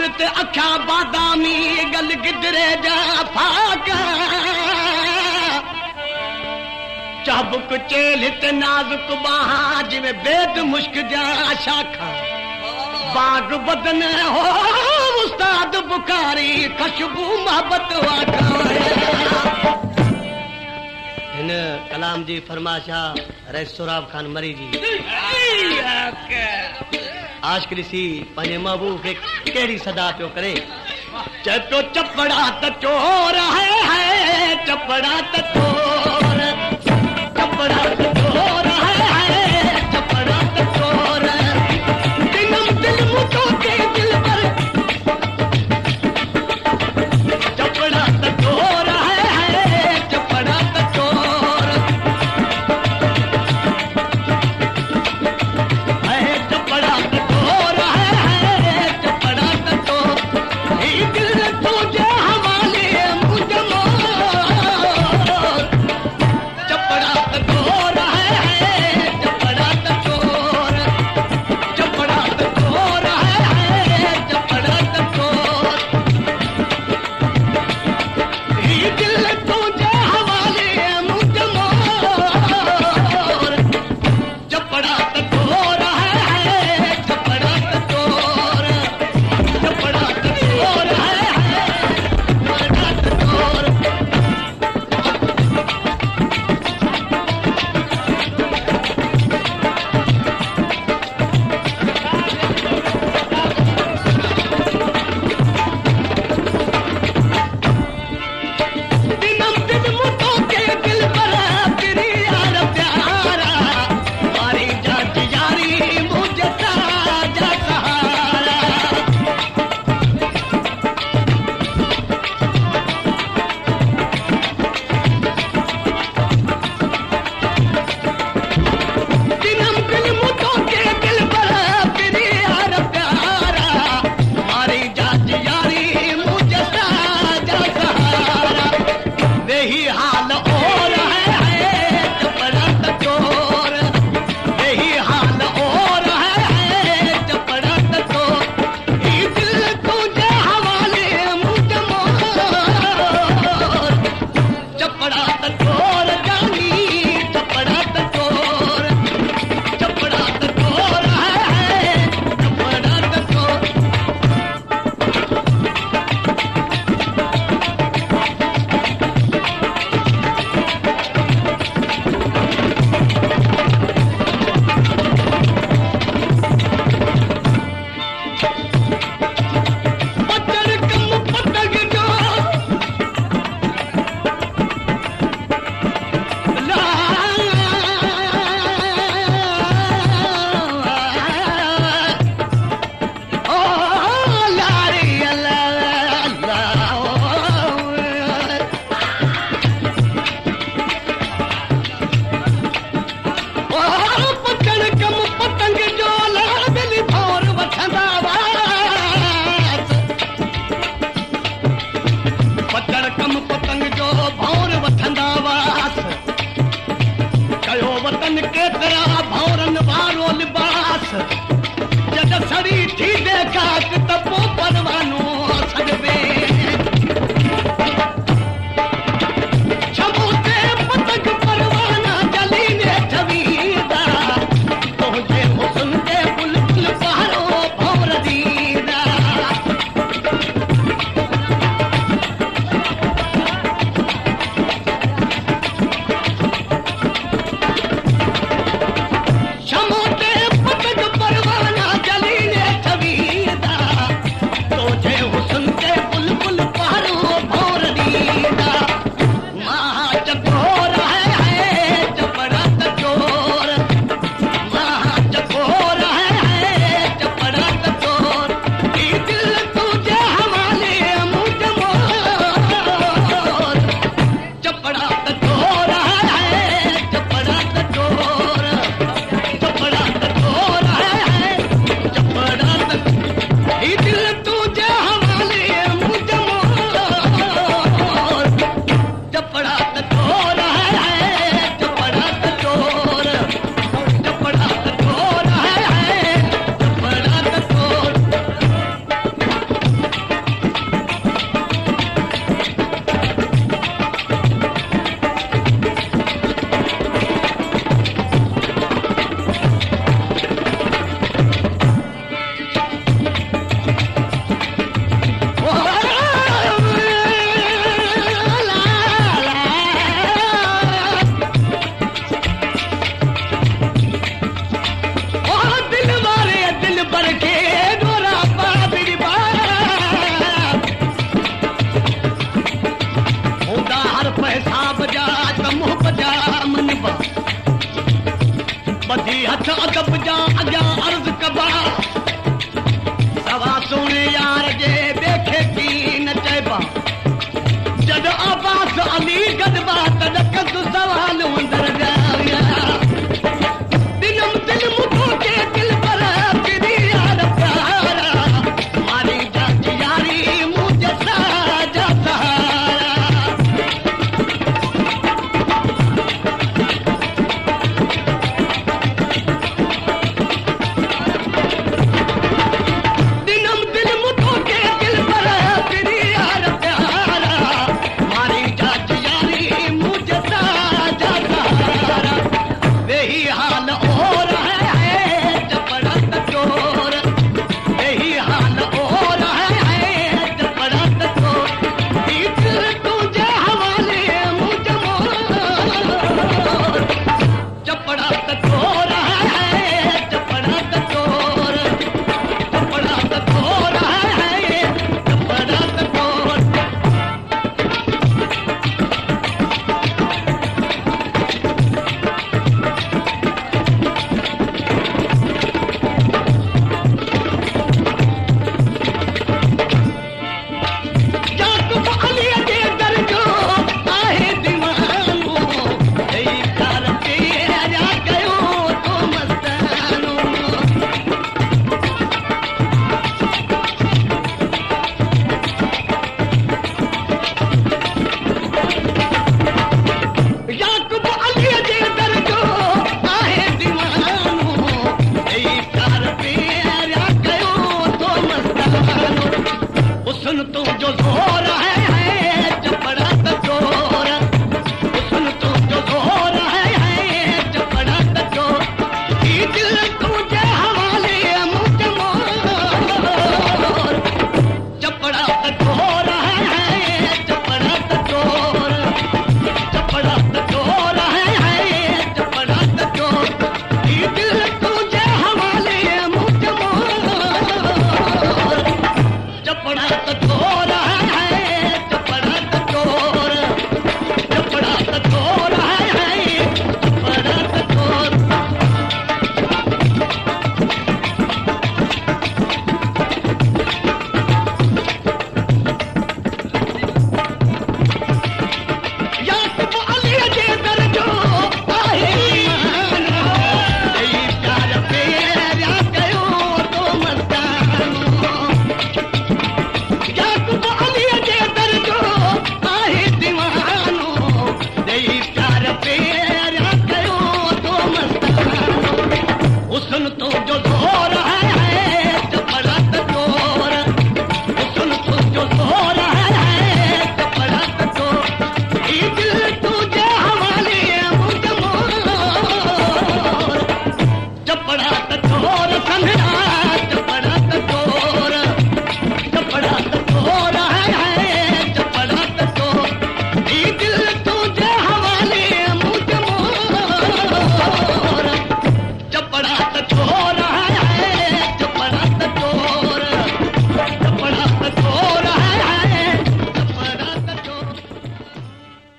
ते अखा बादामी गल गिदरे जा फाका चाबुक चेल ते नाजुक बाहा जिवें बेद मुश्क जा शाखा बाग बदन हो उस्ताद बुखारी खुशबू मोहब्बत वाका इन कलाम जी फरमाशा रईस सुराब खान मरी जी आशिक ॾिसी पंहिंजे महबूब खे कहिड़ी सदा पियो करे चए पियो चपड़ा त चोर है चपड़ा त चोर चपड़ा त चोर है चपड़ा त चोर दिनम दिल मुझो के दिल पर चपड़ा त चोर है चपड़ा त चोर है चपड़ा त चोर है चपड़ा त चोर ही दिल तुझे हवाले मुझे मोर चपड़ा त चोर है चपड़ा त चोर चपड़ा त चोर है चपड़ा त चोर ही दिल तुझे हवाले मुझे मोर चपड़ा त चोर है चपड़ा त चोर चपड़ा त चोर है चपड़ा त चोर दिनम दिन मुझो के दिल पर तेरी यार प्यारा मारी जात यारी मुझे ताजा सहारा दिनम दिन मुझो के दिल पर तेरी यार प्यारा मारी जात यारी मुझे ताजा सहारा वही हाल और है चपड़ा त चोर वही हाल और है चपड़ा त चोर ही दिल तुझे हवाले मुझे मोर चपड़ा त चोर जानी चपड़ा त चोर चपड़ा त चोर है चपड़ा त चोर पत्थर कम पतंग जो ला ओ लारी अल्लाह ओ पत्थर कम पतंग जो ला दिल भौर वठंदा वास पत्थर कम पतंग जो भौर वठंदा वास कयो वतन केतिरा भौरन वारो लिबास